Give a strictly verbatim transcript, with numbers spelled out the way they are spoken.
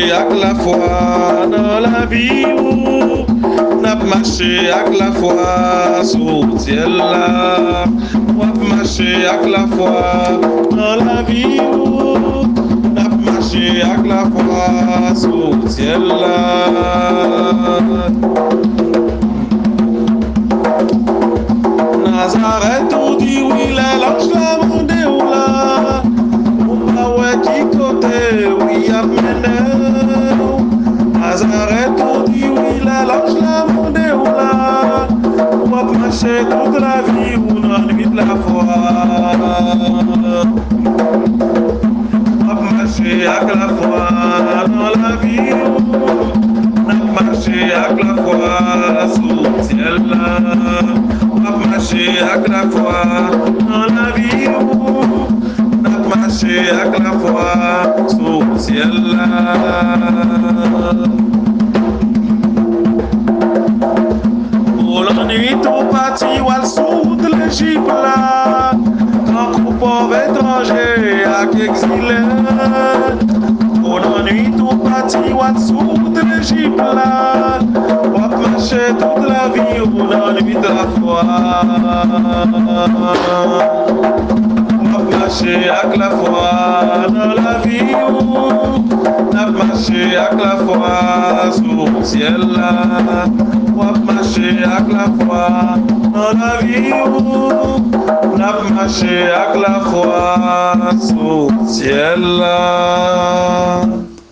avec la foi dans la vie où n'a marché avec la foi sous le ciel là. On marché avec la foi dans la vie où n'a marché avec la foi sous le ciel là. Nazareth on dit oui la lâche la monde ou là. Qui côté oui a mené Nazareth on dit oui la lâche la monde ou là on va marcher toute la vie on en vite la foi on va marcher avec la foi dans la vie on va marcher avec la foi sous le ciel on va marcher avec la foi dans la vie marcher avec la foi sous le ciel pour la nuit tout parti ou al sud de l'Égypte là quand le pauvre étranger a qu'exilé pour la nuit tout parti ou al sud de l'Égypte là on va marcher toute la vie ou dans la nuit de la foi marcher avec la foi dans la vie où n'a marché avec la foi sous le ciel là on va marcher avec la foi dans la vie où n'a marché avec la foi sous le ciel là.